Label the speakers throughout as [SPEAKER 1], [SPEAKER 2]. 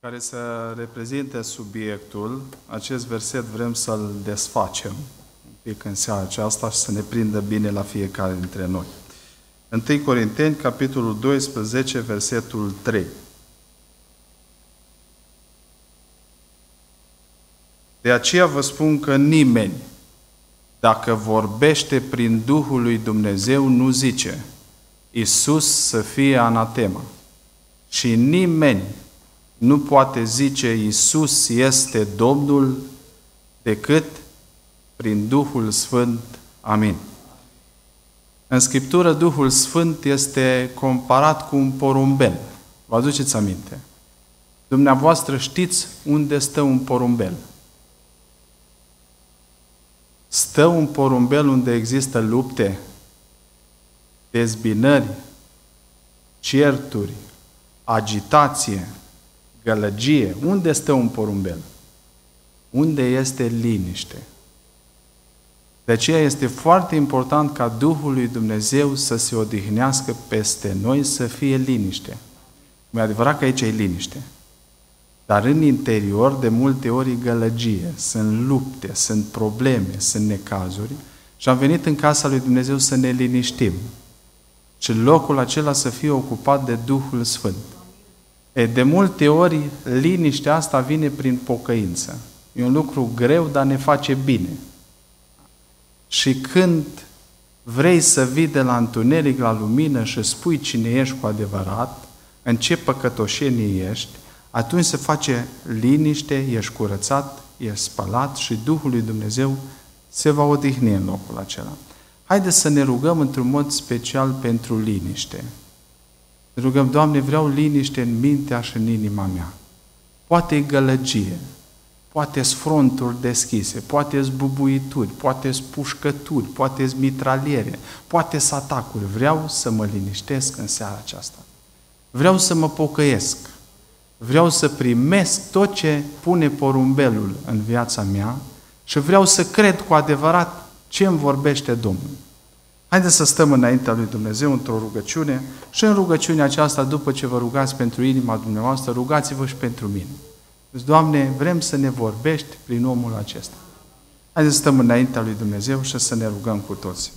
[SPEAKER 1] care să reprezinte subiectul. Acest verset vrem să-l desfacem un pic în seara aceasta și să ne prindă bine la fiecare dintre noi. 1 Corinteni, capitolul 12, versetul 3. De aceea vă spun că nimeni, dacă vorbește prin Duhul lui Dumnezeu, nu zice Iisus să fie anatema. Și nimeni nu poate zice Iisus este Domnul decât prin Duhul Sfânt. Amin. În Scriptură, Duhul Sfânt este comparat cu un porumbel. Vă aduceți aminte? Dumneavoastră știți unde stă un porumbel. Stă un porumbel unde există lupte, dezbinări, certuri, agitație, gălăgie. Unde stă un porumbel? Unde este liniște. De aceea este foarte important ca Duhul lui Dumnezeu să se odihnească peste noi, să fie liniște. E adevărat că aici e liniște. Dar în interior, de multe ori, e gălăgie, sunt lupte, sunt probleme, sunt necazuri și am venit în casa lui Dumnezeu să ne liniștim. Și locul acela să fie ocupat de Duhul Sfânt. De multe ori, liniștea asta vine prin pocăință. E un lucru greu, dar ne face bine. Și când vrei să vii de la întuneric la lumină și spui cine ești cu adevărat, în ce păcătoșenie ești, atunci se face liniște, ești curățat, ești spălat și Duhul lui Dumnezeu se va odihni în locul acela. Haideți să ne rugăm într-un mod special pentru liniște. Ne rugăm, Doamne, vreau liniște în mintea și în inima mea. Poate-i gălăgie, poate-s fronturi deschise, poate-s bubuituri, poate-s pușcături, poate-s mitraliere, poate-s atacuri. Vreau să mă liniștesc în seara aceasta. Vreau să mă pocăiesc. Vreau să primesc tot ce pune porumbelul în viața mea și vreau să cred cu adevărat ce îmi vorbește Domnul. Haideți să stăm înaintea lui Dumnezeu într-o rugăciune și în rugăciunea aceasta, după ce vă rugați pentru inima dumneavoastră, rugați-vă și pentru mine. Deci, Doamne, vrem să ne vorbești prin omul acesta. Haideți să stăm înaintea lui Dumnezeu și să ne rugăm cu toții.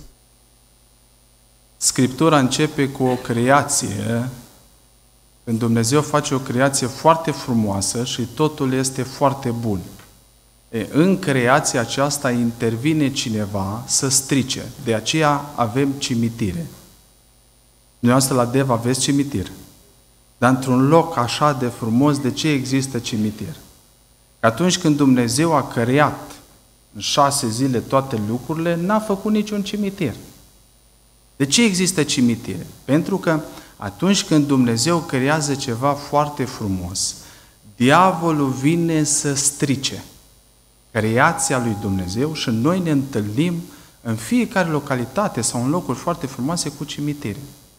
[SPEAKER 1] Scriptura începe cu o creație. Când Dumnezeu face o creație foarte frumoasă și totul este foarte bun. În creația aceasta intervine cineva să strice. De aceea avem cimitire. Dumneavoastră la Dev aveți cimitir. Dar într-un loc așa de frumos, de ce există cimitir? Că atunci când Dumnezeu a creat în 6 zile toate lucrurile, n-a făcut niciun cimitir. De ce există cimitire? Pentru că atunci când Dumnezeu creează ceva foarte frumos, diavolul vine să strice creația lui Dumnezeu și noi ne întâlnim în fiecare localitate sau în locuri foarte frumoase cu cimitire.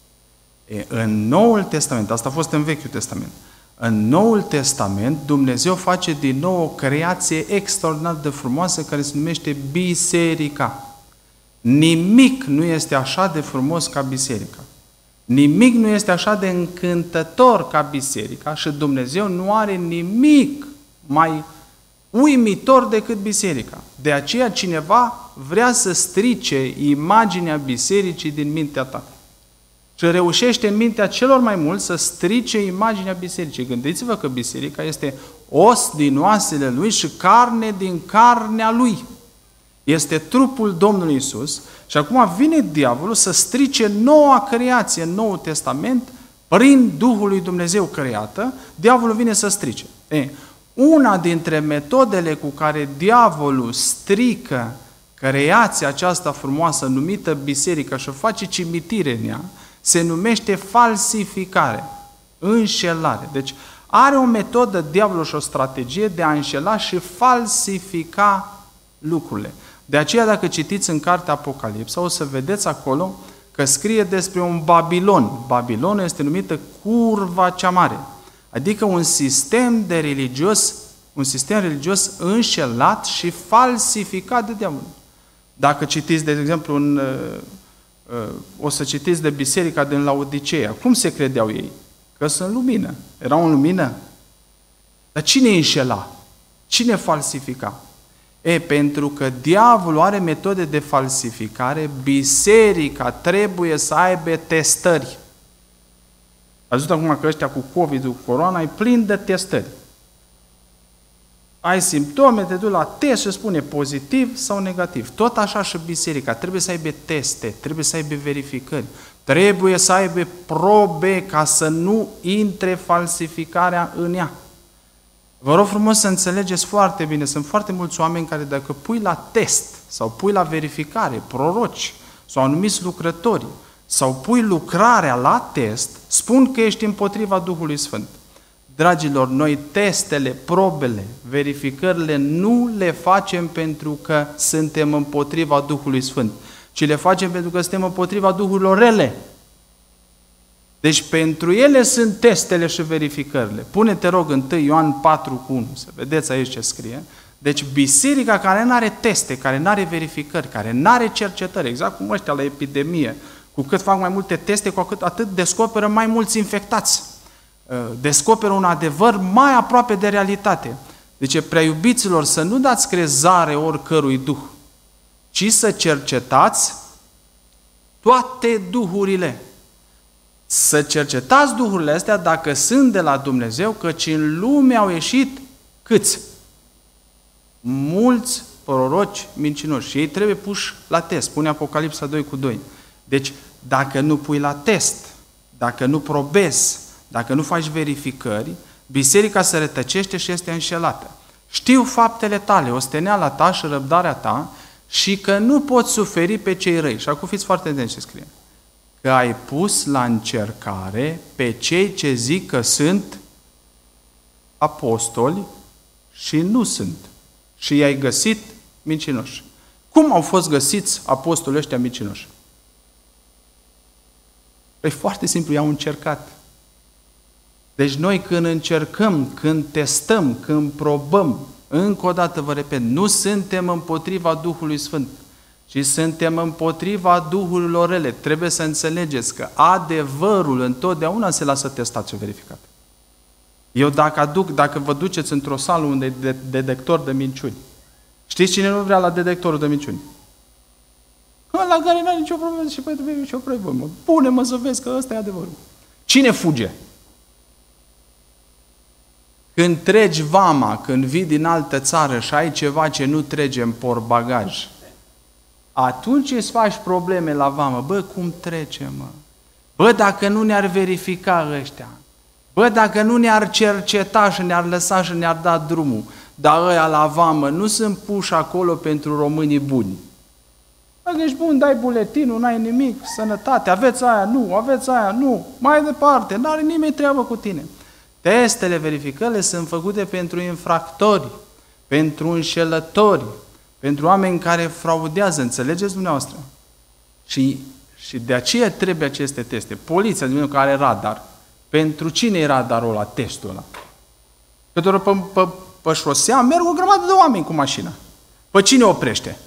[SPEAKER 1] În Noul Testament, asta a fost în Vechiul Testament, în Noul Testament Dumnezeu face din nou o creație extraordinar de frumoasă care se numește biserica. Nimic nu este așa de frumos ca biserica. Nimic nu este așa de încântător ca biserica și Dumnezeu nu are nimic mai uimitor decât biserica. De aceea cineva vrea să strice imaginea bisericii din mintea ta. Și reușește în mintea celor mai mulți să strice imaginea bisericii. Gândiți-vă că biserica este os din oasele lui și carne din carnea lui. Este trupul Domnului Iisus și acum vine diavolul să strice noua creație în Noul Testament prin Duhul lui Dumnezeu creată, diavolul vine să strice. Una dintre metodele cu care diavolul strică creația aceasta frumoasă numită biserică și face cimitire în ea, se numește falsificare, înșelare. Deci are o metodă, diavolul, și o strategie de a înșela și falsifica lucrurile. De aceea, dacă citiți în cartea Apocalipsa, o să vedeți acolo că scrie despre un Babilon. Babilonul este numită curva cea mare. Adică un sistem religios înșelat și falsificat de diavol. Dacă citiți, de exemplu, o să citiți de biserica din Laodiceea. Cum se credeau ei? Că sunt lumină. Erau în lumină? Dar cine înșela? Cine falsifica? Pentru că diavolul are metode de falsificare, biserica trebuie să aibă testări. Ați văzut acum că ăștia cu COVID-ul, cu corona, e plin de testări. Ai simptome, te duci la test și spune pozitiv sau negativ. Tot așa și biserica. Trebuie să aibă teste, trebuie să aibă verificări, trebuie să aibă probe ca să nu intre falsificarea în ea. Vă rog frumos să înțelegeți foarte bine, sunt foarte mulți oameni care dacă pui la test sau pui la verificare proroci sau anumiți lucrători sau pui lucrarea la test, spun că ești împotriva Duhului Sfânt. Dragilor, noi testele, probele, verificările nu le facem pentru că suntem împotriva Duhului Sfânt, ci le facem pentru că suntem împotriva duhurilor rele. Deci pentru ele sunt testele și verificările. Pune-te rog 1 Ioan 4:1, să vedeți aici ce scrie. Deci biserica care nu are teste, care nu are verificări, care nu are cercetări, exact cum ăștia la epidemie, cu cât fac mai multe teste, cu atât descoperă mai mulți infectați. Descoperă un adevăr mai aproape de realitate. Deci, prea iubiților, să nu dați crezare oricărui duh, ci să cercetați toate duhurile. Să cercetați duhurile astea dacă sunt de la Dumnezeu, căci în lume au ieșit câți? Mulți proroci mincinoși. Și ei trebuie puși la test. Spune Apocalipsa 2:2. Deci, dacă nu pui la test, dacă nu probezi, dacă nu faci verificări, biserica se rătăcește și este înșelată. Știu faptele tale, osteneala ta și răbdarea ta și că nu poți suferi pe cei răi. Și acum fiți foarte atenți ce scrie. Că ai pus la încercare pe cei ce zic că sunt apostoli și nu sunt. Și i-ai găsit mincinoși. Cum au fost găsiți apostolii ăștia mincinoși? E foarte simplu, i-au încercat. Deci noi când încercăm, când testăm, când probăm, încă o dată vă repet, nu suntem împotriva Duhului Sfânt, ci suntem împotriva duhurilor rele. Trebuie să înțelegeți că adevărul întotdeauna se lasă testat și verificat. Eu dacă vă duceți într-o sală unde e detector de minciuni, știți cine nu vrea la detectorul de minciuni? Ăla care nu are nicio problemă și pentru mine nicio problemă. Pune-mă să vezi că ăsta e adevărul. Cine fuge? Când treci vama, când vii din altă țară și ai ceva ce nu trece în portbagaj, atunci îți faci probleme la vamă. Bă, cum trece, mă? Bă, dacă nu ne-ar verifica ăștia, bă, dacă nu ne-ar cerceta și ne-ar lăsa și ne-ar da drumul, dar ăia la vamă nu sunt puși acolo pentru românii buni. Dacă ești bun, dai buletinul, n-ai nimic, sănătate, aveți aia, nu, mai departe, n-are nimeni treabă cu tine. Testele, verificările sunt făcute pentru infractori, pentru înșelători, pentru oameni care fraudează, înțelegeți dumneavoastră? Și de aceea trebuie aceste teste. Poliția, de care are radar, pentru cine e radarul ăla, testul ăla? Că doar pe șosea merg o grămadă de oameni cu mașina. Pe cine oprește?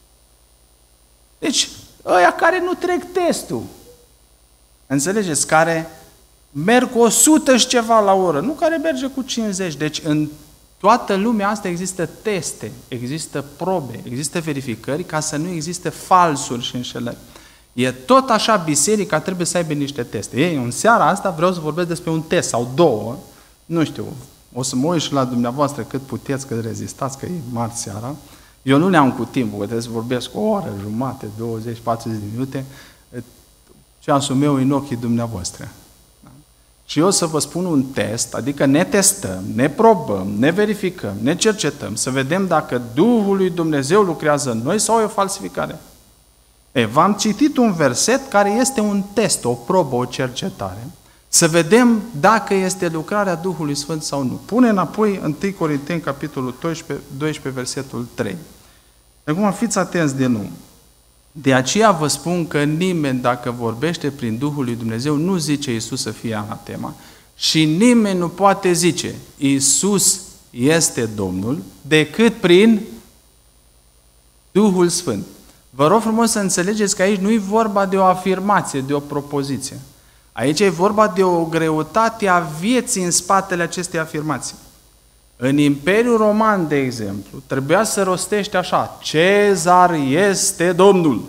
[SPEAKER 1] Deci, ăia care nu trec testul, înțelegeți, care merg 100 și ceva la oră, nu care merge cu 50. Deci, în toată lumea asta există teste, există probe, există verificări ca să nu existe falsuri și înșelări. E tot așa, biserica trebuie să aibă niște teste. Ei, în seara asta vreau să vorbesc despre un test sau două, nu știu, o să mă uit și la dumneavoastră cât puteți, cât rezistați, că e marți seara. Eu nu le-am cu timpul, că trebuie să vorbesc o oră, jumate, 20, 40 de minute. Ceasul meu e în ochii dumneavoastră. Și eu să vă spun un test, adică ne testăm, ne probăm, ne verificăm, ne cercetăm, să vedem dacă Duhul lui Dumnezeu lucrează în noi sau e o falsificare. V-am citit un verset care este un test, o probă, o cercetare, să vedem dacă este lucrarea Duhului Sfânt sau nu. Pune înapoi 1 Corinteni, capitolul 12, versetul 3. Acum fiți atenți de nou. De aceea vă spun că nimeni, dacă vorbește prin Duhul lui Dumnezeu, nu zice Iisus să fie anatema și nimeni nu poate zice Iisus este Domnul decât prin Duhul Sfânt. Vă rog frumos să înțelegeți că aici nu e vorba de o afirmație, de o propoziție. Aici e vorba de o greutate a vieții în spatele acestei afirmații. În Imperiul Roman, de exemplu, trebuia să rostești așa: Cezar este Domnul.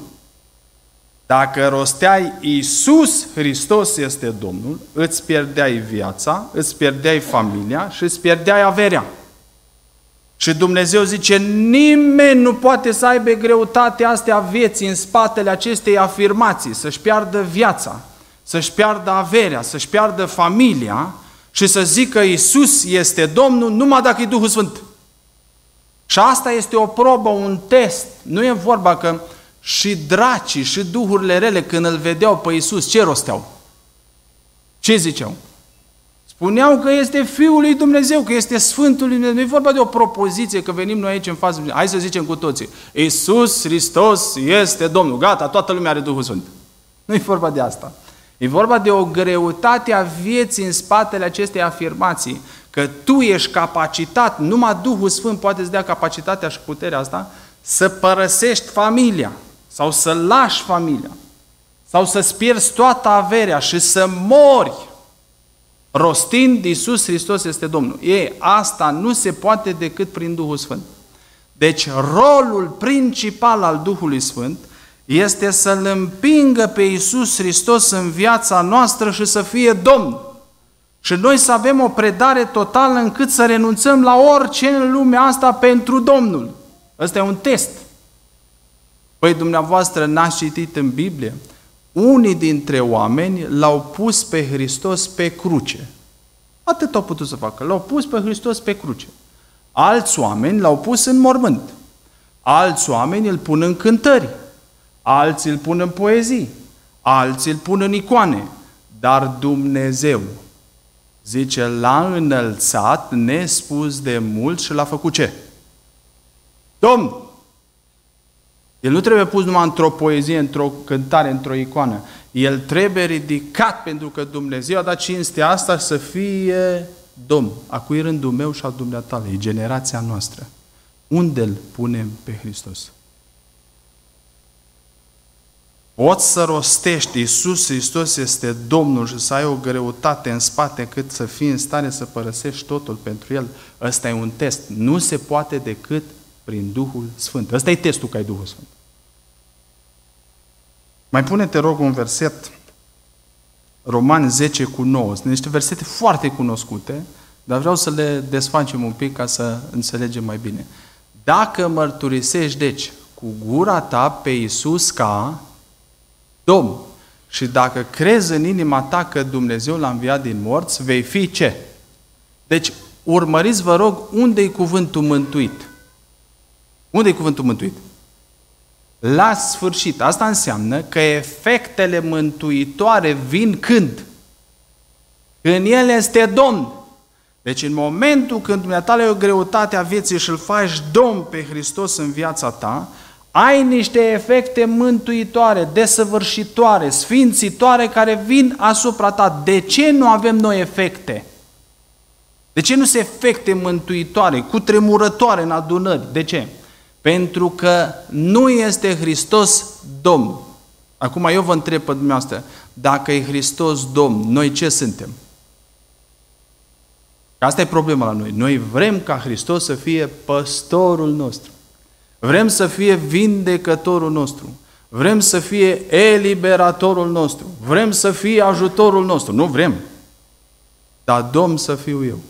[SPEAKER 1] Dacă rosteai Iisus Hristos este Domnul, îți pierdeai viața, îți pierdeai familia și îți pierdeai averea. Și Dumnezeu zice, nimeni nu poate să aibă greutatea astea a vieții în spatele acestei afirmații, să-și piardă viața, să-și piardă averea, să-și piardă familia și să zică Iisus este Domnul numai dacă e Duhul Sfânt. Și asta este o probă, un test. Nu e vorba că și dracii și duhurile rele când îl vedeau pe Iisus, ce rosteau? Ce ziceau? Spuneau că este Fiul lui Dumnezeu, că este Sfântul lui Dumnezeu. Nu e vorba de o propoziție că venim noi aici în față. Hai să zicem cu toții, Iisus Hristos este Domnul. Gata, toată lumea are Duhul Sfânt. Nu e vorba de asta. E vorba de o greutate a vieții în spatele acestei afirmații, că tu ești capacitat, numai Duhul Sfânt poate să dea capacitatea și puterea asta, să părăsești familia, sau să lași familia, sau să-ți pierzi toată averea și să mori rostind Iisus Hristos este Domnul. Asta nu se poate decât prin Duhul Sfânt. Deci rolul principal al Duhului Sfânt este să-L împingă pe Iisus Hristos în viața noastră și să fie Domn. Și noi să avem o predare totală încât să renunțăm la orice în lumea asta pentru Domnul. Ăsta e un test. Păi dumneavoastră n-ați citit în Biblie? Unii dintre oameni l-au pus pe Hristos pe cruce. Atât au putut să facă. L-au pus pe Hristos pe cruce. Alți oameni l-au pus în mormânt. Alți oameni îl pun în cântări. Alții îl pun în poezii. Alții îl pun în icoane. Dar Dumnezeu, zice, l-a înălțat nespus de mult și l-a făcut ce? Domn! El nu trebuie pus numai într-o poezie, într-o cântare, într-o icoană. El trebuie ridicat pentru că Dumnezeu a dat cinstea asta să fie Domn. A cui rândul meu și al dumneatale, e generația noastră. Unde îl punem pe Hristos? Poți să rostești Iisus Hristos este Domnul și să ai o greutate în spate cât să fii în stare să părăsești totul pentru El. Ăsta e un test. Nu se poate decât prin Duhul Sfânt. Ăsta e testul că ai Duhul Sfânt. Mai pune, te rog, un verset, Romani 10:9. Sunt niște versete foarte cunoscute, dar vreau să le desfacem un pic ca să înțelegem mai bine. Dacă mărturisești, deci, cu gura ta pe Iisus ca Domn și dacă crezi în inima ta că Dumnezeu l-a înviat din morți, vei fi ce? Deci, urmăriți, vă rog, unde-i cuvântul mântuit? Unde e cuvântul mântuit? La sfârșit. Asta înseamnă că efectele mântuitoare vin când? Când El este Domn. Deci în momentul când dumneavoastră ai o greutate a vieții și îl faci Domn pe Hristos în viața ta, ai niște efecte mântuitoare, desăvârșitoare, sfințitoare care vin asupra ta. De ce nu avem noi efecte? De ce nu se efecte mântuitoare, cutremurătoare în adunări? De ce? Pentru că nu este Hristos Domn. Acum eu vă întreb pe dumneavoastră, dacă e Hristos Domn, noi ce suntem? Asta e problema la noi. Noi vrem ca Hristos să fie păstorul nostru. Vrem să fie vindecătorul nostru. Vrem să fie eliberatorul nostru. Vrem să fie ajutorul nostru. Nu vrem. Dar Domn să fiu eu.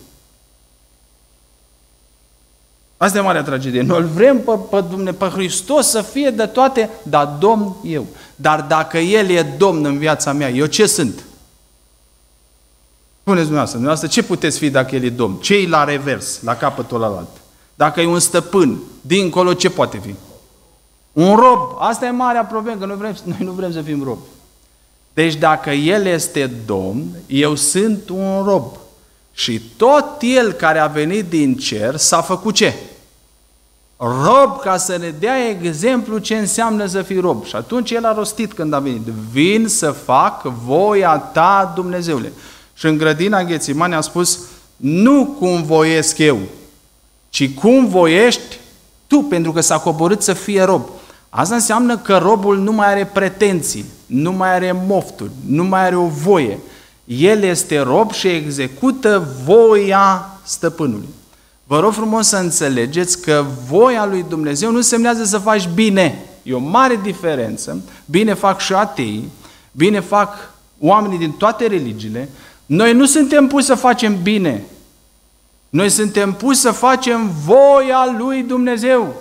[SPEAKER 1] Asta e marea tragedie. Noi vrem pe Hristos să fie de toate, dar Domn eu. Dar dacă El e Domn în viața mea, eu ce sunt? Spuneți dumneavoastră, ce puteți fi dacă El e Domn? Ce-i la revers, la capătul ălalt? Dacă e un stăpân, dincolo ce poate fi? Un rob. Asta e marea problemă, că noi nu vrem să fim robi. Deci dacă El este Domn, eu sunt un rob. Și tot El care a venit din cer s-a făcut ce? Rob, ca să ne dea exemplu ce înseamnă să fii rob. Și atunci El a rostit când a venit: vin să fac voia ta, Dumnezeule. Și în grădina Ghețimani a spus: nu cum voiesc eu, ci cum voiești tu, pentru că s-a coborât să fie rob. Asta înseamnă că robul nu mai are pretenții, nu mai are mofturi, nu mai are o voie. El este rob și execută voia stăpânului. Vă rog frumos să înțelegeți că voia lui Dumnezeu nu semnează să faci bine. E o mare diferență. Bine fac și ateii, bine fac oamenii din toate religiile. Noi nu suntem puși să facem bine. Noi suntem puși să facem voia lui Dumnezeu.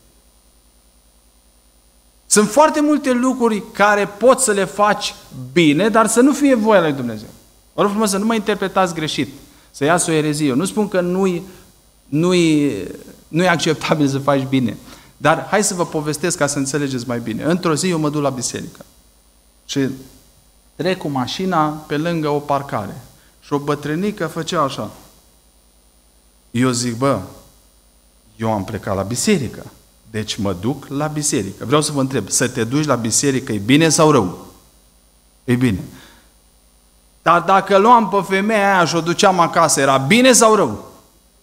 [SPEAKER 1] Sunt foarte multe lucruri care poți să le faci bine, dar să nu fie voia lui Dumnezeu. Vă rog frumos să nu mă interpretați greșit, să iasă o erezie. Eu nu spun că nu e acceptabil să faci bine. Dar hai să vă povestesc ca să înțelegeți mai bine. Într-o zi eu mă duc la biserică și trec cu mașina pe lângă o parcare. Și o bătrânică făcea așa. Eu zic, eu am plecat la biserică. Deci mă duc la biserică. Vreau să vă întreb, să te duci la biserică e bine sau rău? E bine. Dar dacă luam pe femeia aia și o duceam acasă, era bine sau rău?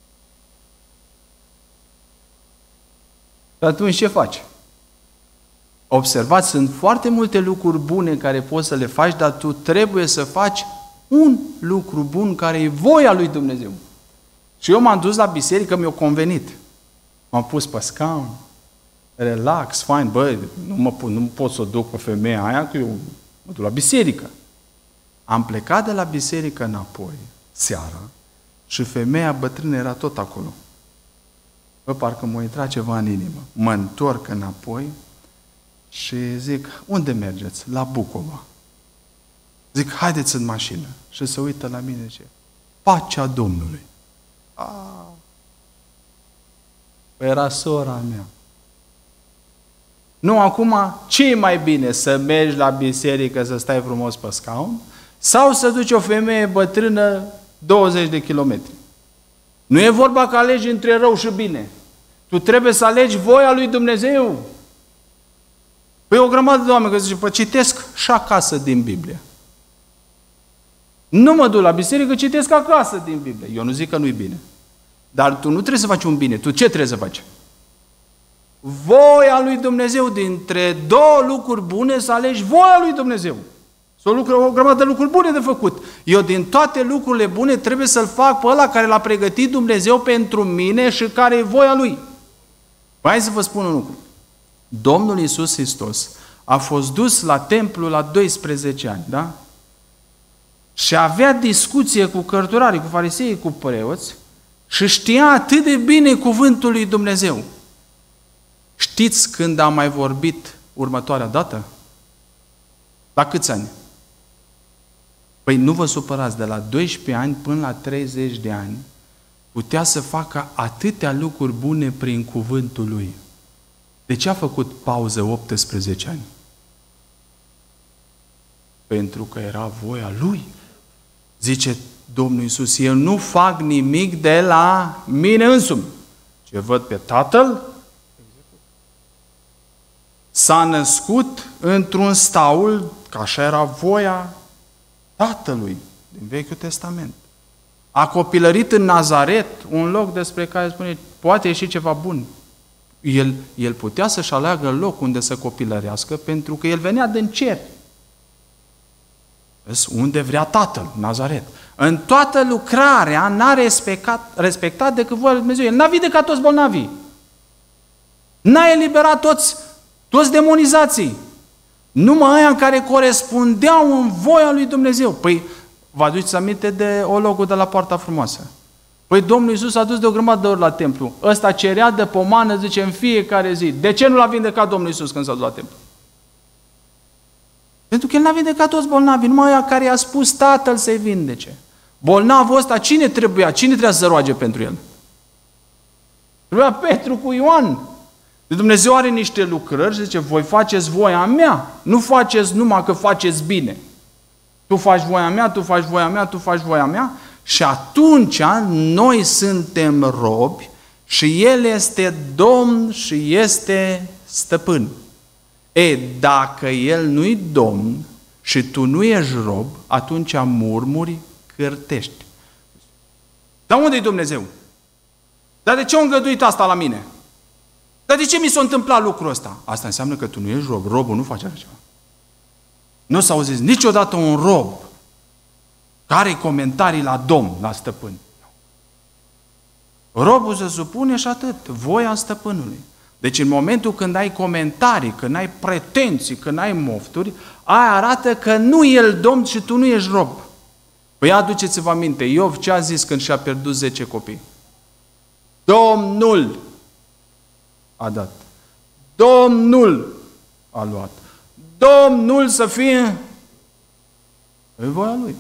[SPEAKER 1] Și atunci ce faci? Observați, sunt foarte multe lucruri bune care poți să le faci, dar tu trebuie să faci un lucru bun care e voia lui Dumnezeu. Și eu m-am dus la biserică, mi-a convenit. M-am pus pe scaun, relax, fain, nu pot să o duc pe femeia aia, că eu mă duc la biserică. Am plecat de la biserică înapoi, seara, și femeia bătrână era tot acolo. Parcă m-a intrat ceva în inimă. Mă întorc înapoi și zic, unde mergeți? La Bucova. Zic, haideți în mașină. Și se uită la mine și zice, pacea Domnului. Era sora mea. Nu, acum, ce e mai bine? Să mergi la biserică, să stai frumos pe scaun? Sau să duci o femeie bătrână 20 de kilometri? Nu e vorba că alegi între rău și bine. Tu trebuie să alegi voia lui Dumnezeu. Păi o grămadă de oameni că zice, citesc și acasă din Biblie. Nu mă duc la biserică, citesc acasă din Biblie. Eu nu zic că nu-i bine. Dar tu nu trebuie să faci un bine. Tu ce trebuie să faci? Voia lui Dumnezeu. Dintre două lucruri bune să alegi voia lui Dumnezeu. Sunt o grămadă de lucruri bune de făcut. Eu din toate lucrurile bune trebuie să-l fac pe ăla care l-a pregătit Dumnezeu pentru mine și care e voia lui. Păi hai să vă spun un lucru. Domnul Iisus Hristos a fost dus la templu la 12 ani, da? Și avea discuție cu cărturarii, cu farisei, cu preoți și știa atât de bine cuvântul lui Dumnezeu. Știți când a mai vorbit următoarea dată? La câți ani? Păi nu vă supărați, de la 12 ani până la 30 de ani putea să facă atâtea lucruri bune prin cuvântul lui. De ce a făcut pauză 18 ani? Pentru că era voia lui. Zice Domnul Iisus, eu nu fac nimic de la mine însumi. Ce văd pe Tatăl, s-a născut într-un staul, că așa era voia Tatălui din Vechiul Testament. A copilărit în Nazaret, un loc despre care spune, poate ieși ceva bun. El putea să-și aleagă loc unde să copilărească, pentru că el venea din cer. Unde vrea Tatăl, Nazaret. În toată lucrarea n-a respectat decât voia lui Dumnezeu. El n-a vindecat toți bolnavii. N-a eliberat toți demonizații. Numai aia care corespundeau în voia lui Dumnezeu. Păi, vă aduceți aminte de ologul de la Poarta Frumoasă? Păi Domnul Iisus a dus de o grămadă de ori la templu. Ăsta cerea de pomană, zice, în fiecare zi. De ce nu l-a vindecat Domnul Iisus când s-a dus la templu? Pentru că El n-a vindecat toți bolnavii, numai aia care i-a spus Tatăl să-i vindece. Bolnavul ăsta, cine trebuia să roage pentru el? Trebuia Petru cu Ioan. De Dumnezeu are niște lucrări și zice, voi faceți voia mea, nu faceți numai că faceți bine. Tu faci voia mea, tu faci voia mea, tu faci voia mea și atunci noi suntem robi și El este Domn și este Stăpân. Dacă El nu-i Domn și tu nu ești rob, atunci murmuri, cârtești. Dar unde-i Dumnezeu? Dar de ce a îngăduit asta la mine? Dar de ce mi s-a întâmplat lucrul ăsta? Asta înseamnă că tu nu ești rob. Robul nu face așa ceva. Nu s-a auzit niciodată un rob care are comentarii la Domn, la Stăpân. Robul se supune și atât, voia stăpânului. Deci în momentul când ai comentarii, când ai pretenții, când ai mofturi, aia arată că nu e el domn și tu nu ești rob. Păi aduceți-vă aminte, Iov ce a zis când și-a pierdut 10 copii? Domnul a dat. Domnul a luat. Domnul să fie în voia lui.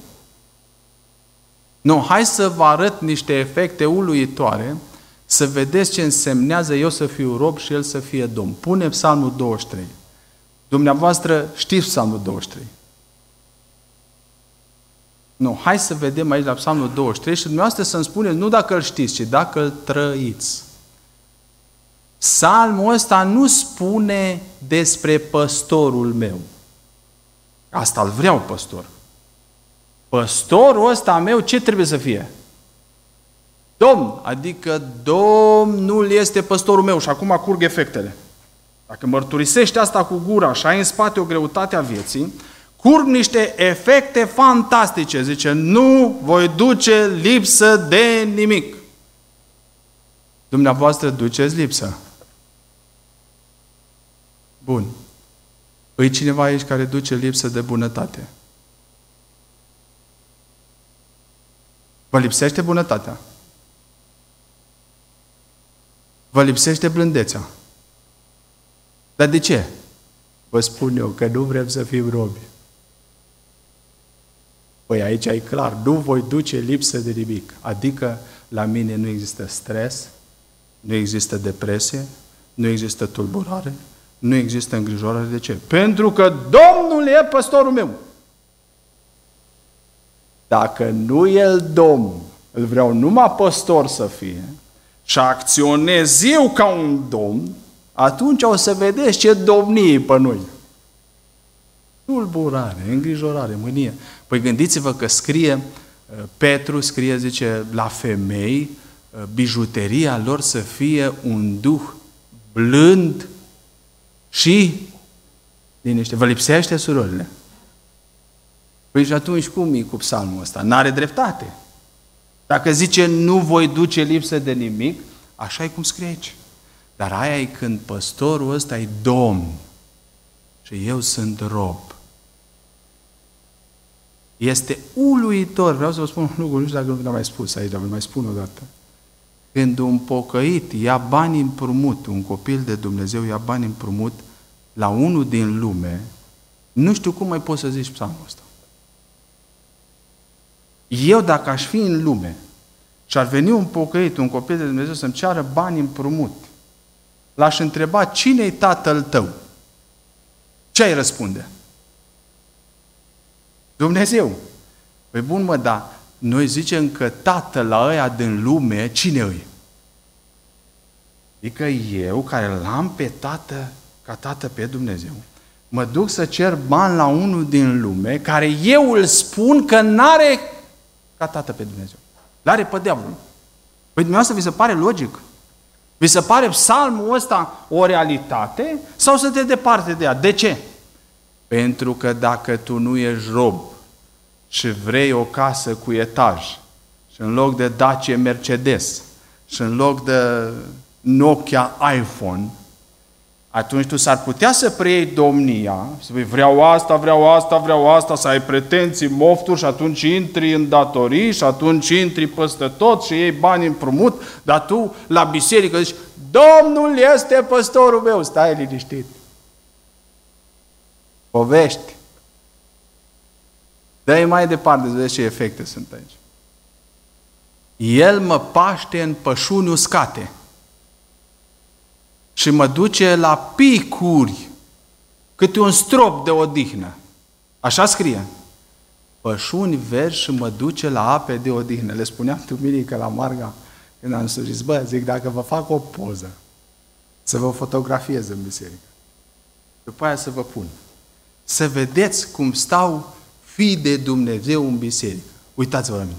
[SPEAKER 1] Nu, hai să vă arăt niște efecte uluitoare, să vedeți ce însemnează eu să fiu rob și el să fie domn. Pune Psalmul 23. Dumneavoastră știți Psalmul 23. Nu, hai să vedem aici la Psalmul 23 și dumneavoastră să-mi spuneți nu dacă îl știți, ci dacă îl trăiți. Psalmul ăsta nu spune despre păstorul meu. Asta îl vreau, păstor. Păstorul ăsta meu ce trebuie să fie? Domn, adică Domnul este păstorul meu și acum curg efectele. Dacă mărturisești asta cu gura și ai în spate o greutate a vieții, curg niște efecte fantastice. Zice, nu voi duce lipsă de nimic. Dumneavoastră duceți lipsă. Bun. Îi cineva aici care duce lipsă de bunătate? Vă lipsește bunătatea? Vă lipsește blândețea? Dar de ce? Vă spun eu că nu vrem să fim robi. Păi aici e clar, nu voi duce lipsă de nimic. Adică la mine nu există stres, nu există depresie, nu există tulburare, nu există îngrijorare. De ce? Pentru că Domnul e păstorul meu. Dacă nu el domn, îl vreau numai păstor să fie și acționez eu ca un domn, atunci o să vedeți ce domnie pe noi. Tulburare, îngrijorare, mânie. Păi gândiți-vă că scrie, Petru scrie, zice, la femei, bijuteria lor să fie un duh blând și liniște. Vă lipsește, surorile? Păi și atunci cum e cu psalmul ăsta? N-are dreptate. Dacă zice nu voi duce lipsă de nimic, așa e cum scrie aici. Dar aia e când păstorul ăsta e domn și eu sunt rob. Este uluitor. Vreau să vă spun un lucru, nu știu dacă nu v-am mai spus aici, dar vă mai spun o dată. Când un pocăit ia bani împrumut, un copil de Dumnezeu ia bani împrumut la unul din lume, nu știu cum mai poți să zici psalmul ăsta. Eu, dacă aș fi în lume și ar veni un pocăit, un copil de Dumnezeu să-mi ceară bani împrumut, l-aș întreba, cine-i tatăl tău? Ce ai răspunde? Dumnezeu. Păi bun, mă, dar noi zicem că tatăl la ăia din lume, cine îi? Adică eu, care l-am pe tată, ca tată pe Dumnezeu, mă duc să cer bani la unul din lume, care eu îl spun că n-are ca tată pe Dumnezeu. L-are pe diavolul. Păi dumneavoastră vi se pare logic? Vi se pare psalmul ăsta o realitate sau să te departe de ea? De ce? Pentru că dacă tu nu ești rob și vrei o casă cu etaj și în loc de Dacia Mercedes și în loc de Nokia iPhone, atunci tu s-ar putea să preiei domnia, să spui vreau asta, vreau asta, vreau asta, să ai pretenții, mofturi și atunci intri în datorii și atunci intri peste tot și iei bani împrumut, dar tu la biserică zici, Domnul este păstorul meu, stai liniștit. Povești. Dă-i mai departe, vezi ce efecte sunt aici. El mă paște în pășuni uscate și mă duce la picuri, câte un strop de odihnă. Așa scrie. Pășuni verzi și mă duce la ape de odihnă. Le spuneam duminică la Marga, când am zis, bă, zic, dacă vă fac o poză, să vă fotografiez în biserică, după aia să vă pun, să vedeți cum stau fii de Dumnezeu în biserică. Uitați-vă la mine.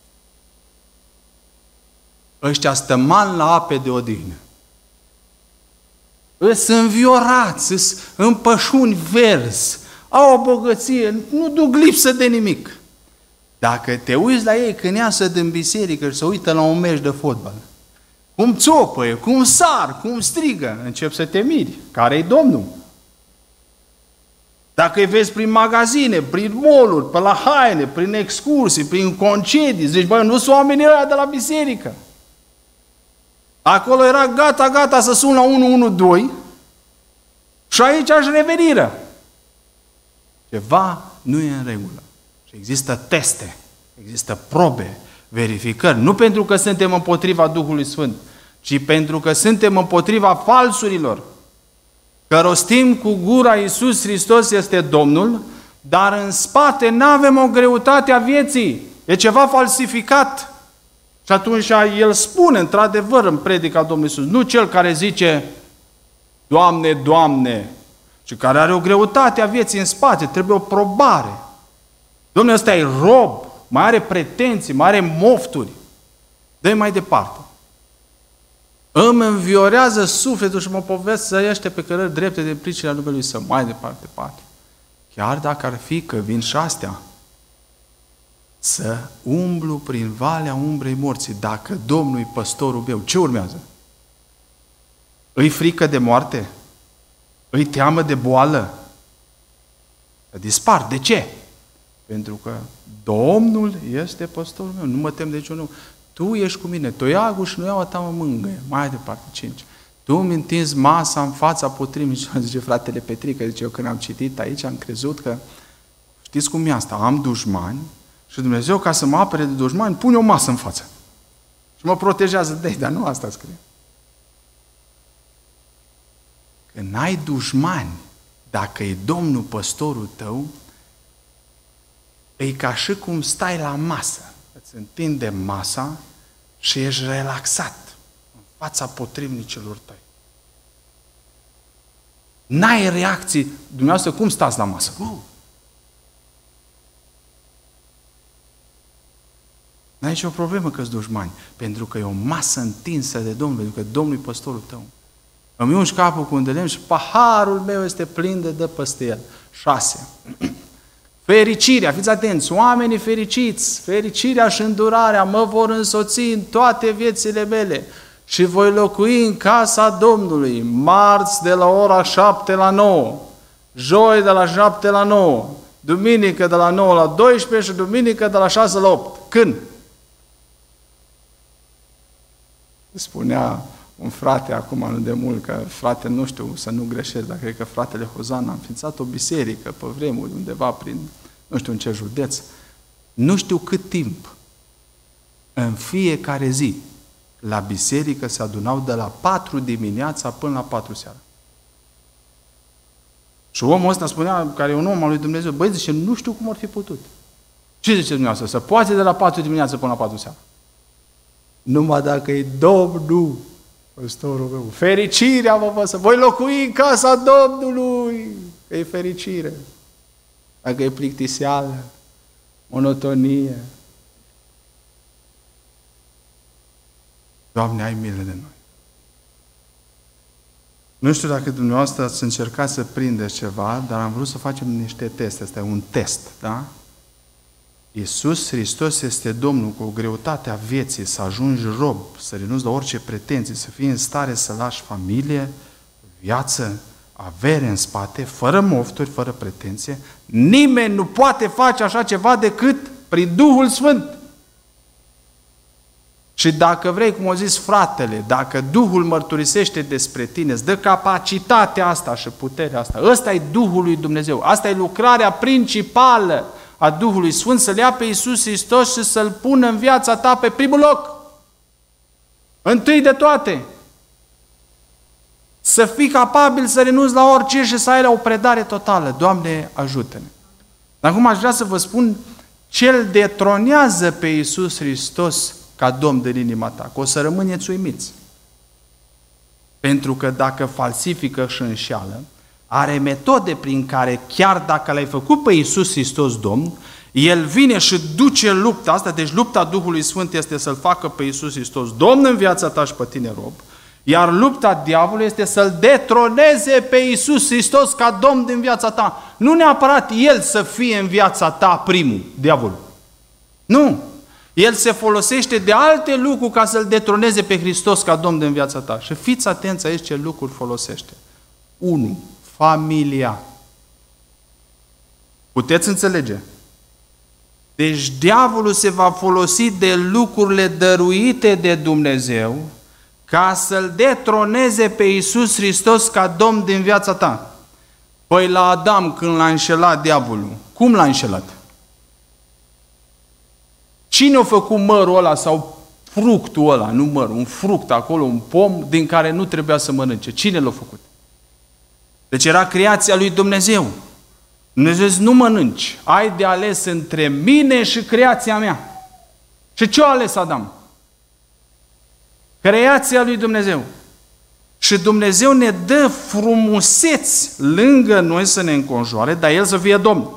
[SPEAKER 1] Ăștia stăman la ape de odihnă. Îs înviorați, îs în pășuni verzi, au o bogăție, nu duc lipsă de nimic. Dacă te uiți la ei când iasă din biserică și se uită la un meci de fotbal cum țopăie, cum sar, cum strigă, încep să te miri. Care-i Domnul? Dacă îi vezi prin magazine, prin mall-uri, pe la haine, prin excursii, prin concedii, zici, băi, nu sunt oamenii ăia de la biserică. Acolo era gata să sun la 112 și aici aș reveniră. Ceva nu e în regulă. Și există teste, există probe, verificări. Nu pentru că suntem împotriva Duhului Sfânt, ci pentru că suntem împotriva falsurilor. Că rostim cu gura Iisus Hristos este Domnul, dar în spate nu avem o greutate a vieții. E ceva falsificat. Și atunci el spune, într-adevăr, în predica Domnului Iisus, nu cel care zice, Doamne, Doamne, ci care are o greutate a vieții în spate, trebuie o probare. Domnul ăsta e rob, mai are pretenții, mai are mofturi. Dă-i mai departe. Îmi înviorează sufletul și mă povestește pe cărări drepte de pricina numelui Său. Mai departe. Chiar dacă ar fi că vin și astea, să umblu prin valea umbrei morții, dacă Domnul e păstorul meu, ce urmează? Îi frică de moarte? Îi teamă de boală? Dispar. De ce? Pentru că Domnul este păstorul meu. Nu mă tem de niciun. Tu ești cu mine. Toiagul și noiaua ta mă mângâie. Mai departe, 5. Tu îmi întinzi masa în fața potrimii. Zice fratele Petrică, zice, eu când am citit aici, am crezut că, știți cum e asta, am dușmani și Dumnezeu, ca să mă apere de dușmani, pune o masă în față. Și mă protejează de ei, dar nu asta scrie. Când ai dușmani, dacă e Domnul păstorul tău, e ca și cum stai la masă. Îți întinde masa și ești relaxat în fața potrivnicilor tăi. N-ai reacții. Dumneavoastră, cum stați la masă? N-ai nicio problemă că-s dușmani, pentru că e o masă întinsă de Domnul, pentru că Domnul e păstorul tău. Îmi ungi capul cu un de lemn și paharul meu este plin de dă peste el. 6. Fericirea, fiți atenți, oamenii fericiți, fericirea și îndurarea mă vor însoți în toate viețile mele și voi locui în casa Domnului, marți de la ora 7 la 9, joi de la 7 la 9, duminică de la 9 la 12 și duminică de la 6 la 8. Când? Spunea un frate acum nu de mult, că frate, nu știu să nu greșesc, dar cred că fratele Hozan a înființat o biserică pe vremuri undeva prin, nu știu în ce județ, nu știu cât timp, în fiecare zi, la biserică se adunau de la 4 dimineața până la 4 seara. Și omul ăsta spunea, care e un om al lui Dumnezeu, băi, zice, nu știu cum ar fi putut. Ce zice dumneavoastră? Să poate de la 4 dimineața până la 4 seara. Numai dacă e Domnul, păstorul meu, fericirea vă să voi locui în casa Domnului, că e fericire. Dacă e plictiseală, monotonie. Doamne, ai milă de noi. Nu știu dacă dumneavoastră ați încercat să prindeți ceva, dar am vrut să facem niște teste. Asta e un test, da? Iisus Hristos este Domnul cu greutatea vieții, să ajungi rob, să renunți la orice pretenții, să fii în stare să lași familie, viață, avere în spate, fără mofturi, fără pretenție. Nimeni nu poate face așa ceva decât prin Duhul Sfânt. Și dacă vrei, cum a zis fratele, dacă Duhul mărturisește despre tine, îți dă capacitatea asta și puterea asta. Ăsta e Duhul lui Dumnezeu. Asta e lucrarea principală a Duhului Sfânt, să-L ia pe Iisus Hristos și să-L pună în viața ta pe primul loc. Întâi de toate. Să fii capabil să renunți la orice și să ai la o predare totală. Doamne, ajută-ne! Acum aș vrea să vă spun ce îl detronează pe Iisus Hristos ca Domn din inima ta, că o să rămâneți uimiți. Pentru că dacă falsifică și înșeală, are metode prin care, chiar dacă l-ai făcut pe Iisus Hristos Domn, El vine și duce lupta asta, deci lupta Duhului Sfânt este să-L facă pe Iisus Hristos Domn în viața ta și pe tine rob, iar lupta diavolului este să-L detroneze pe Iisus Hristos ca Domn din viața ta. Nu neapărat El să fie în viața ta primul, diavolul. Nu! El se folosește de alte lucruri ca să-L detroneze pe Hristos ca Domn în viața ta. Și fiți atenți aici ce lucruri folosește. 1. Familia. Puteți înțelege? Deci diavolul se va folosi de lucrurile dăruite de Dumnezeu ca să-L detroneze pe Iisus Hristos ca Domn din viața ta. Păi la Adam, când l-a înșelat diavolul, cum l-a înșelat? Cine a făcut mărul ăla sau fructul ăla, nu măr, un fruct acolo, un pom din care nu trebuia să mănânce? Cine l-a făcut? Deci era creația lui Dumnezeu. Dumnezeu zice, nu mănânci, ai de ales între mine și creația mea. Și ce a ales Adam? Creația lui Dumnezeu. Și Dumnezeu ne dă frumuseți lângă noi să ne înconjoare, dar El să fie Domn.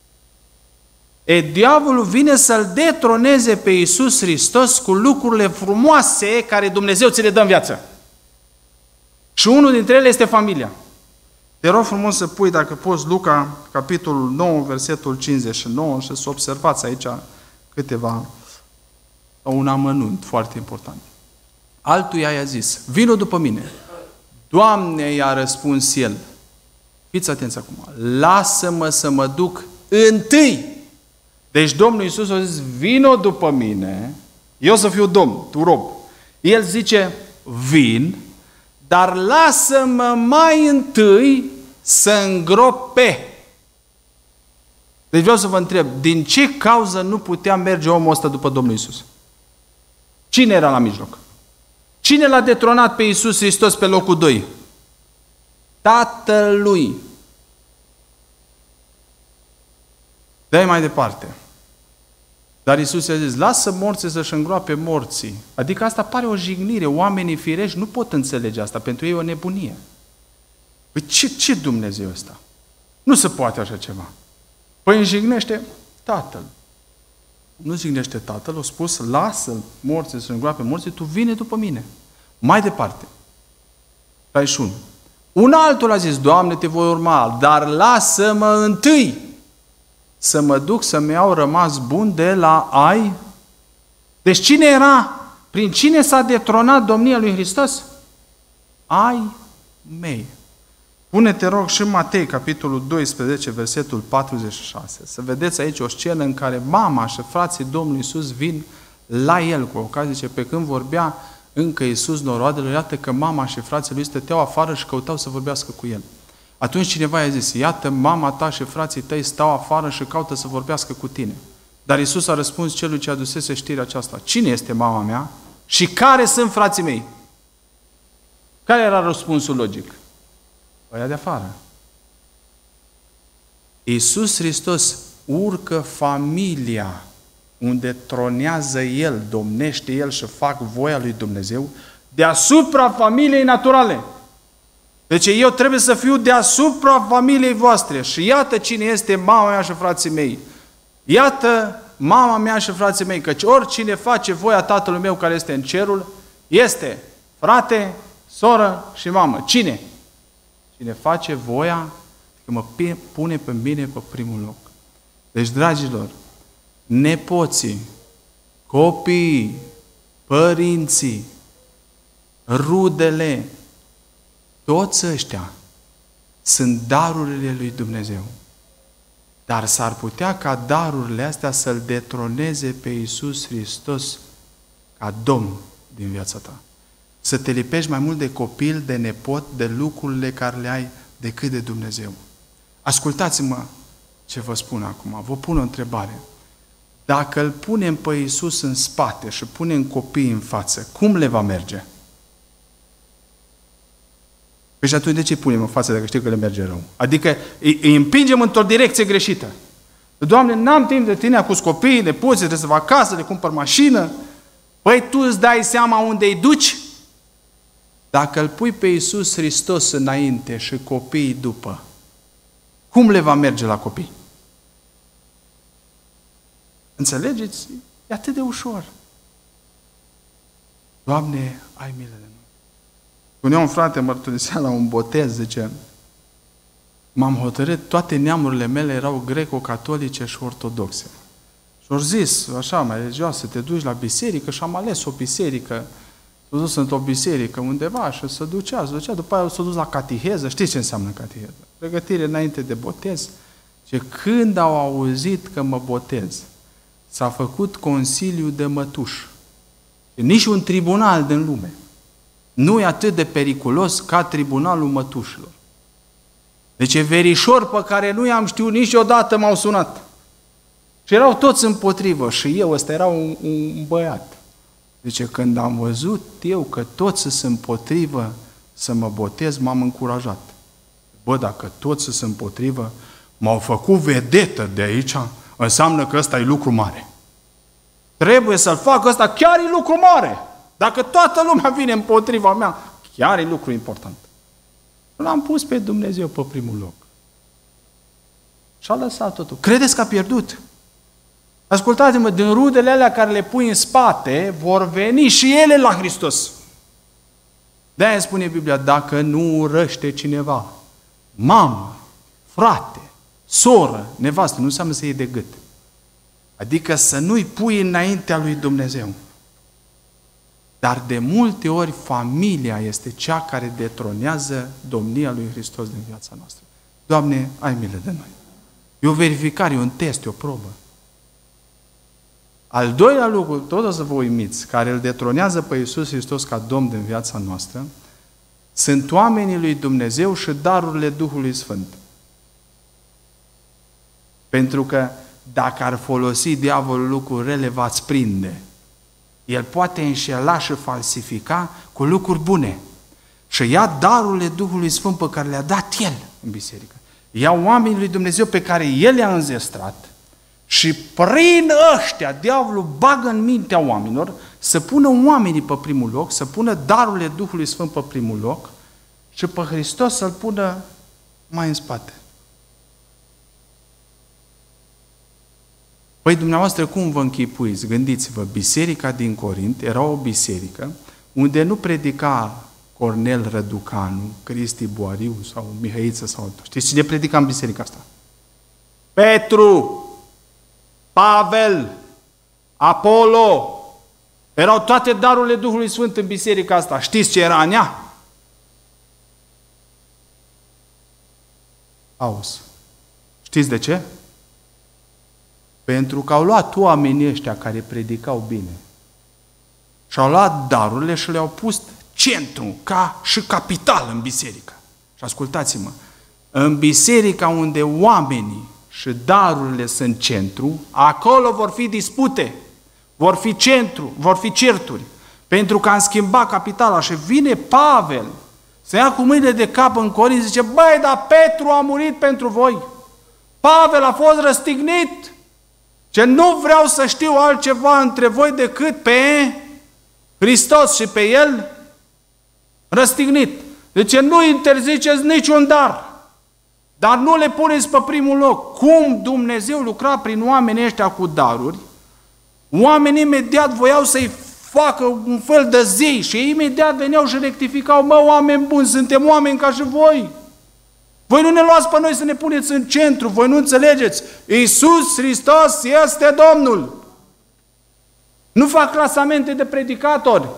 [SPEAKER 1] Diavolul vine să-L detroneze pe Iisus Hristos cu lucrurile frumoase care Dumnezeu ți le dă în viață. Și unul dintre ele este familia. Te rog frumos să pui, dacă poți, Luca, capitolul 9, versetul 59 și să observați aici câteva, un amănunt foarte important. Altuia i-a zis, vino după mine. Doamne, i-a răspuns el. Fiți atenți acum. Lasă-mă să mă duc întâi. Deci Domnul Iisus a zis, vino după mine, eu să fiu Domn, tu rob. El zice, vin, dar lasă-mă mai întâi să îngrop pe. Deci vreau să vă întreb, din ce cauză nu putea merge omul ăsta după Domnul Iisus? Cine era la mijloc? Cine l-a detronat pe Iisus Hristos pe locul 2? Tatălui. Dă-i mai departe. Dar Iisus i-a zis, lasă morții să-și îngroape morții. Adică asta pare o jignire. Oamenii firești nu pot înțelege asta. Pentru ei e o nebunie. Păi ce Dumnezeu ăsta? Nu se poate așa ceva. Păi înjignește Tatăl. Nu jignește Tatăl, a spus, lasă morții să-și îngroape morții, tu vine după mine. Mai departe. 61. Un altul a zis, Doamne, te voi urma, dar lasă-mă întâi să mă duc să-mi iau rămas bun de la ai. Deci cine era? Prin cine s-a detronat domnia lui Hristos? Ai mei. Pune-te, rog, și Matei, capitolul 12, versetul 46. Să vedeți aici o scenă în care mama și frații Domnului Iisus vin la el cu ocazie, zice, pe când vorbea încă Iisus noroadelor, iată că mama și frații lui stăteau afară și căutau să vorbească cu el. Atunci cineva i-a zis, iată, mama ta și frații tăi stau afară și caută să vorbească cu tine. Dar Iisus a răspuns celui ce adusese știrea aceasta, cine este mama mea și care sunt frații mei? Care era răspunsul logic? Ăia de afară. Iisus Hristos urcă familia unde tronează El, domnește El și fac voia lui Dumnezeu deasupra familiei naturale. Deci eu trebuie să fiu deasupra familiei voastre. Și iată cine este mama mea și frații mei. Iată mama mea și frații mei, căci oricine face voia Tatălui meu care este în cerul, este frate, soră și mamă. Cine? Cine face voia, că mă pune pe mine pe primul loc. Deci, dragilor, nepoții, copiii, părinții, rudele, toți ăștia sunt darurile lui Dumnezeu. Dar s-ar putea ca darurile astea să-L detroneze pe Iisus Hristos ca Domn din viața ta. Să te lipești mai mult de copil, de nepot, de lucrurile care le ai, decât de Dumnezeu. Ascultați-mă ce vă spun acum. Vă pun o întrebare. Dacă îl punem pe Iisus în spate și punem copiii în față, cum le va merge? Păi și atunci de ce punem în față dacă știu că le merge rău? Adică îi împingem într-o direcție greșită. Doamne, n-am timp de tine, acuz copiii, nepoții, trebuie să fac acasă, le cumpăr mașină. Păi tu îți dai seama unde îi duci? Dacă îl pui pe Iisus Hristos înainte și copiii după, cum le va merge la copii? Înțelegeți? E atât de ușor. Doamne, ai milă de noi. Spunea un frate, mărturisea la un botez, zice, m-am hotărât, toate neamurile mele erau greco-catolice și ortodoxe. Și-au zis, așa, mai religioasă, te duci la biserică și am ales o biserică. S-a dus într-o biserică undeva și se ducea, după aia s-a dus la catiheză. Știți ce înseamnă catiheză? Pregătire înainte de botez. Și când au auzit că mă botez, s-a făcut consiliu de mătuși. Și nici un tribunal din lume nu e atât de periculos ca tribunalul mătușilor. Deci e verișor pe care nu i-am știut niciodată, m-au sunat. Și erau toți împotrivă și eu, ăsta era un băiat. Deci când am văzut eu că toți sunt împotrivă să mă botez, m-am încurajat. Bă, dacă toți sunt împotrivă, m-au făcut vedetă de aici, înseamnă că ăsta e lucru mare. Trebuie să-l fac ăsta, chiar e lucru mare. Dacă toată lumea vine împotriva mea, chiar e lucru important. L-am pus pe Dumnezeu pe primul loc. Și a lăsat totul. Credeți că a pierdut? Ascultați-mă, din rudele alea care le pui în spate, vor veni și ele la Hristos. De-aia spune Biblia, dacă nu urăște cineva, mamă, frate, soră, nevastă, nu înseamnă să iei de gât. Adică să nu-i pui înaintea lui Dumnezeu. Dar de multe ori familia este cea care detronează domnia lui Hristos din viața noastră. Doamne, ai milă de noi. E o verificare, e un test, e o probă. Al doilea lucru, tot o să vă uimiți, care îl detronează pe Iisus Hristos ca Domn din viața noastră, sunt oamenii lui Dumnezeu și darurile Duhului Sfânt. Pentru că dacă ar folosi diavolul lucruri rele, v-ați prinde. El poate înșela și falsifica cu lucruri bune. Și ia darurile Duhului Sfânt pe care le-a dat El în biserică. Ia oamenii lui Dumnezeu pe care El le-a înzestrat și prin ăștia diavolul bagă în mintea oamenilor să pună oamenii pe primul loc, să pună darurile Duhului Sfânt pe primul loc și pe Hristos să-L pună mai în spate. Păi dumneavoastră cum vă închipuiți? Gândiți-vă, biserica din Corint era o biserică unde nu predica Cornel Răducanu, Cristi Boariu sau Mihăiță sau altul. Știți cine predica în biserica asta? Petru, Pavel, Apolo. Erau toate darurile Duhului Sfânt în biserica asta. Știți ce era în ea? Aus. Știți de ce? Pentru că au luat oamenii ăștia care predicau bine și au luat darurile și le-au pus centru, ca și capital în biserică. Și ascultați-mă, în biserica unde oamenii și darurile sunt centru, acolo vor fi dispute, vor fi centru, vor fi certuri, pentru că am schimbat capitala și vine Pavel să ia cu mâinile de cap în Corint și zice, băi, dar Petru a murit pentru voi, Pavel a fost răstignit, ce nu vreau să știu altceva între voi decât pe Hristos și pe El răstignit. Deci nu interziceți niciun dar nu le puneți pe primul loc. Cum Dumnezeu lucra prin oamenii ăștia cu daruri, oamenii imediat voiau să-i facă un fel de zei și imediat veneau și rectificau, mă, oameni buni, suntem oameni ca și voi. Voi nu ne luați pe noi să ne puneți în centru, voi nu înțelegeți. Iisus Hristos este Domnul. Nu fac clasamente de predicatori.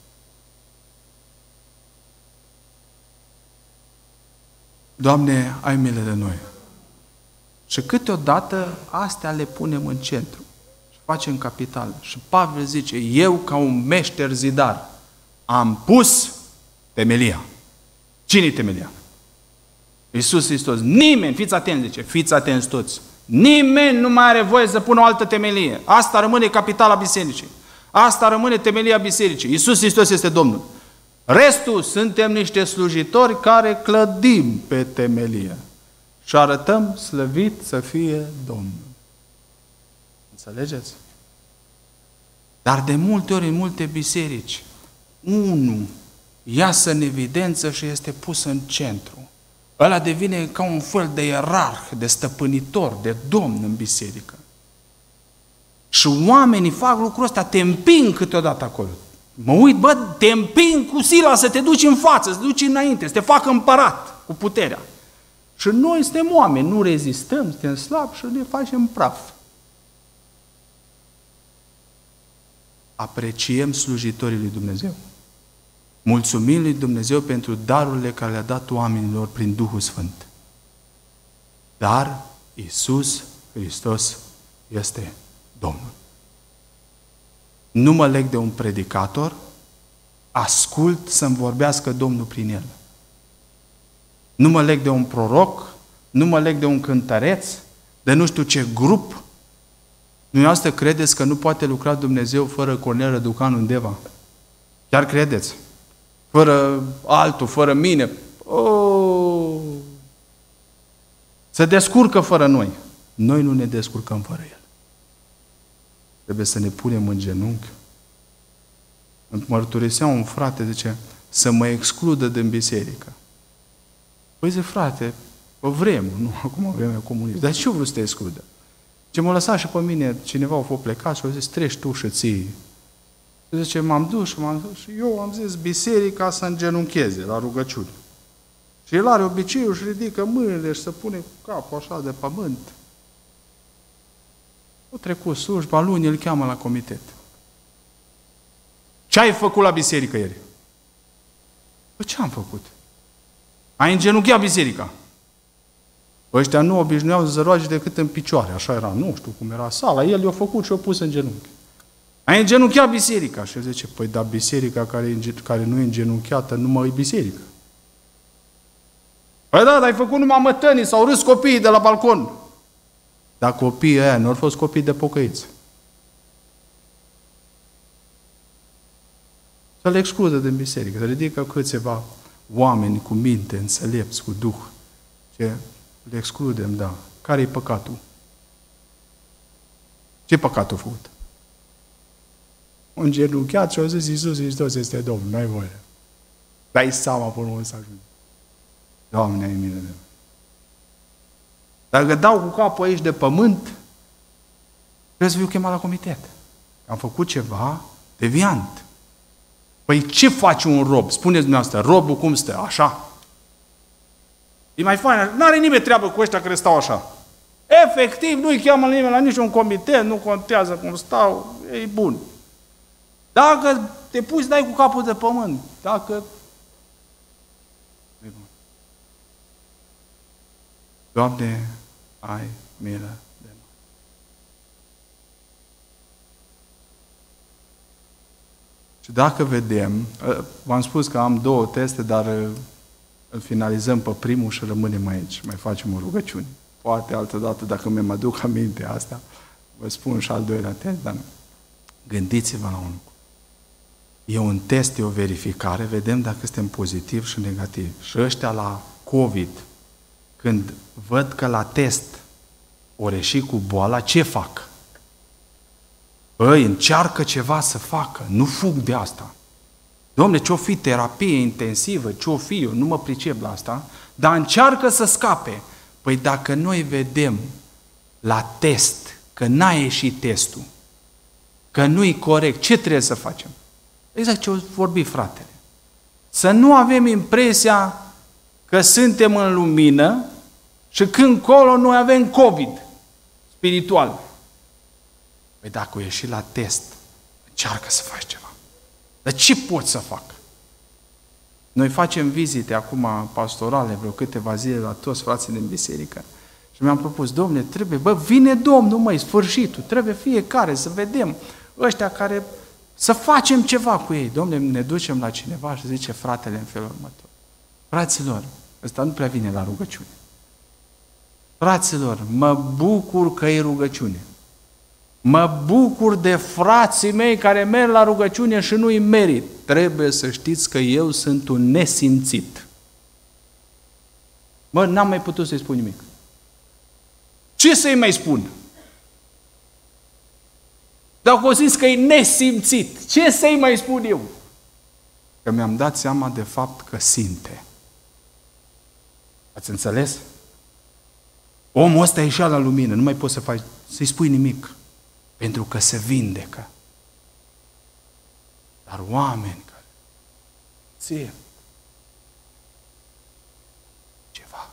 [SPEAKER 1] Doamne, ai milă de noi. Și câteodată astea le punem în centru și facem capital. Și Pavel zice, eu ca un meșter zidar am pus temelia. Cine-i temelia? Iisus Hristos. Nimeni, fiți atenți, zice, fiți atenți toți. Nimeni nu mai are voie să pună o altă temelie. Asta rămâne capitala bisericii. Asta rămâne temelia bisericii. Iisus Hristos este Domnul. Restul suntem niște slujitori care clădim pe temelie și arătăm slăvit să fie Domnul. Înțelegeți? Dar de multe ori, în multe biserici, unul iasă în evidență și este pus în centru. Ăla devine ca un fel de ierarh, de stăpânitor, de domn în biserică. Și oamenii fac lucrul ăsta, te împing câteodată acolo. Mă uit, bă, te împing cu sila să te duci în față, să te duci înainte, să te facă împărat cu puterea. Și noi suntem oameni, nu rezistăm, suntem slabi și ne facem praf. apreciem slujitorii lui Dumnezeu. Mulțumim lui Dumnezeu pentru darurile care le-a dat oamenilor prin Duhul Sfânt. Dar Iisus Hristos este Domnul. Nu mă leg de un predicator, ascult să-mi vorbească Domnul prin el. Nu mă leg de un proroc, nu mă leg de un cântăreț, de nu știu ce grup. Dumneavoastră credeți că nu poate lucra Dumnezeu fără Cornel Răducanu în Deva? Chiar credeți? Fără altul, fără mine. Oh! Se descurcă fără noi. Noi nu ne descurcăm fără El. Trebuie să ne punem în genunchi. Îmi mărturisea un frate, zice, să mă excludă din biserică. Păi zice, frate, o vrem, nu acum vremea comunistă. Dar ce vreau să te excludă? Ce m-a lăsat și pe mine, cineva a fost plecat și a zis, treci tu și ții. Zice, m-am dus și eu am zis biserica să îngenuncheze la rugăciune. Și el are obiceiul și ridică mâinile și se pune cu capul așa de pământ. O trecut slujba, luni îl cheamă la comitet. Ce ai făcut la biserică ieri? Păi ce am făcut? Ai îngenunchiat biserica. Ăștia nu obișnuiau să se roage decât în picioare, așa era, nu știu cum era sala, el i-a făcut și i-a pus în genunchi. Ai îngenunchiat biserica. Și el zice, păi da, biserica care nu e îngenunchiată nu mai e biserică. Păi da, dar ai făcut numai mătănii, s-au râs copiii de la balcon. Dar copiii ăia nu au fost copii de pocăiți. Să le excludă din biserică, să ridică câțiva oameni cu minte, înțelepți, cu Duh. Ce le excludem, da. Care-i păcatul? Ce păcat a făcut? Un genunchiat și a zis, Iisus Hristos este Domnul, n-ai voie. Dai seama până unde să ajungi. Doamne, ai milă de mine. Dacă dau cu capul aici de pământ, trebuie să fiu chemat la comitet. Am făcut ceva deviant. Păi ce face un rob? Spuneți dumneavoastră, robul cum stă? Așa. E mai fain, n-are nimeni treabă cu ăștia care stau așa. Efectiv, nu-i cheamă nimeni la niciun comitet, nu contează cum stau, e bun. Dacă te pui să dai cu capul de pământ, dacă... E bun. Doamne, ai milă de noi. Și dacă vedem, v-am spus că am 2 teste, dar îl finalizăm pe primul și rămânem aici. Mai facem o rugăciune. Poate altă dată, dacă mi-am aduc aminte asta, vă spun și al 2-lea test, dar gândiți-vă la un lucru. E un test, e o verificare, vedem dacă suntem pozitiv și negativ. Și ăștia la COVID, când văd că la test o reși cu boala, ce fac? Băi, încearcă ceva să facă, nu fug de asta. Dom'le, ce-o fi terapie intensivă, ce-o fi, eu nu mă pricep la asta, dar încearcă să scape. Păi dacă noi vedem la test că n-a ieșit testul, că nu-i corect, ce trebuie să facem? Exact ce-o vorbi fratele. Să nu avem impresia că suntem în lumină și când colo noi avem COVID spiritual. Păi dacă o ieși la test, încearcă să faci ceva. Dar ce pot să fac? Noi facem vizite acum pastorale, vreo câteva zile la toți frații din biserică. Și mi-am propus, Dom'le, trebuie, vine Domnul, măi, sfârșitul, trebuie fiecare să vedem ăștia care, să facem ceva cu ei. Dom'le, ne ducem la cineva și zice fratele în felul următor. Fraților, ăsta nu prea vine la rugăciune. Fraților, mă bucur că e rugăciune. Mă bucur de frații mei care merg la rugăciune și nu-i merit. Trebuie să știți că eu sunt un nesimțit. Mă, n-am mai putut să-i spun nimic. Ce să-i mai spun? Dacă o zis că e nesimțit, ce să-i mai spun eu? Că mi-am dat seama de fapt că simte. Ați înțeles? Omul ăsta ieșea la lumină, nu mai poți să-i spui nimic. Pentru că se vindecă. Dar oameni care ție ceva.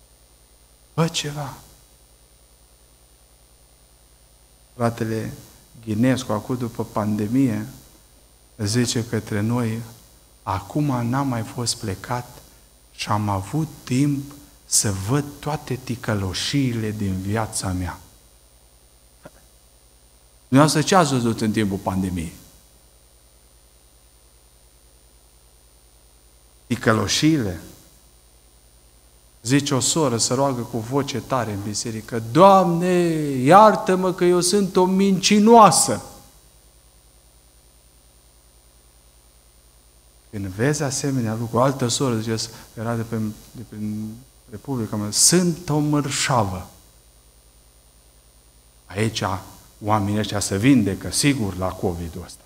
[SPEAKER 1] Ceva. Fratele Ghinescu, acum după pandemie, zice către noi, acum n-am mai fost plecat și am avut timp să văd toate ticăloșiile din viața mea. Dumneavoastră ce ați văzut în timpul pandemiei? Ticăloșiile. Zice o soră, să roagă cu voce tare în biserică, Doamne, iartă-mă că eu sunt o mincinoasă. Când vezi asemenea lucru, o altă soră, zice, era de prin Republica mea, sunt o mărșavă. Aici oamenii ăștia se vindecă, sigur, la COVID-ul ăsta.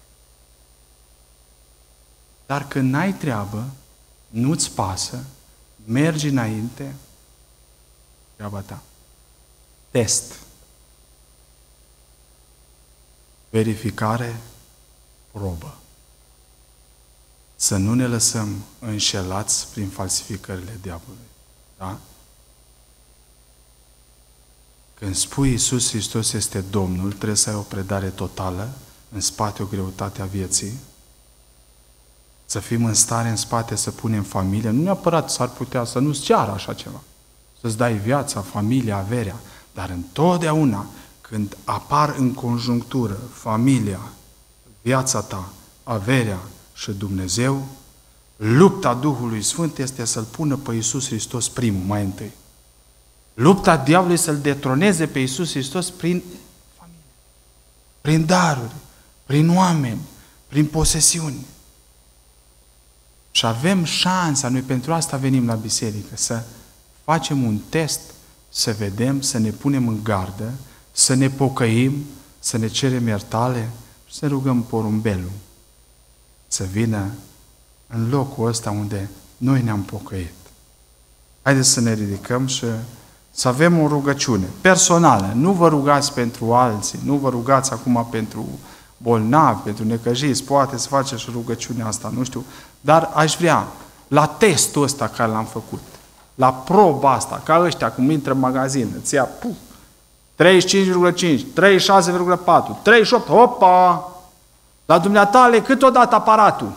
[SPEAKER 1] Dar când n-ai treabă, nu-ți pasă, mergi înainte, treaba ta. Test. Verificare, probă. Să nu ne lăsăm înșelați prin falsificările diavolului. Da? Când spui Iisus Hristos este Domnul, trebuie să ai o predare totală, în spate o greutate a vieții, să fim în stare în spate să punem familie, nu neapărat s-ar putea să nu-ți ceară așa ceva, să-ți dai viața, familia, averea, dar întotdeauna când apar în conjunctură familia, viața ta, averea și Dumnezeu, lupta Duhului Sfânt este să-L pună pe Iisus Hristos primul, mai întâi. Lupta diavolului să-L detroneze pe Iisus Hristos prin familie, prin daruri, prin oameni, prin posesiuni. Și avem șansa, noi pentru asta venim la biserică, să facem un test, să vedem, să ne punem în gardă, să ne pocăim, să ne cerem iertare și să rugăm porumbelul să vină în locul ăsta unde noi ne-am pocăit. Haideți să ne ridicăm și să avem o rugăciune personală. Nu vă rugați pentru alții, nu vă rugați acum pentru bolnavi, pentru necăjiți, poate să faceți și rugăciunea asta, nu știu, dar aș vrea, la testul ăsta care l-am făcut, la proba asta, ca ăștia cum intră în magazin, îți ia 35,5, 36,4, 38, opa! La dumneatale câteodată aparatul?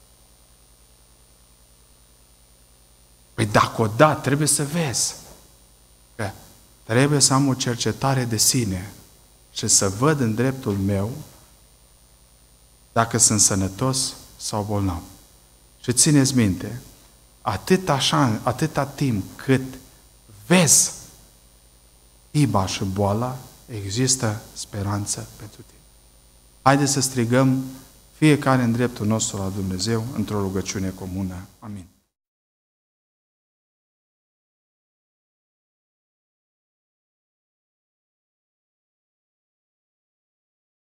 [SPEAKER 1] Păi dacă o da, trebuie să vezi că trebuie să am o cercetare de sine și să văd în dreptul meu dacă sunt sănătos sau bolnav. Și țineți minte, atâta timp cât vezi iba și boala, există speranță pentru tine. Haideți să strigăm fiecare în dreptul nostru la Dumnezeu într-o rugăciune comună. Amin.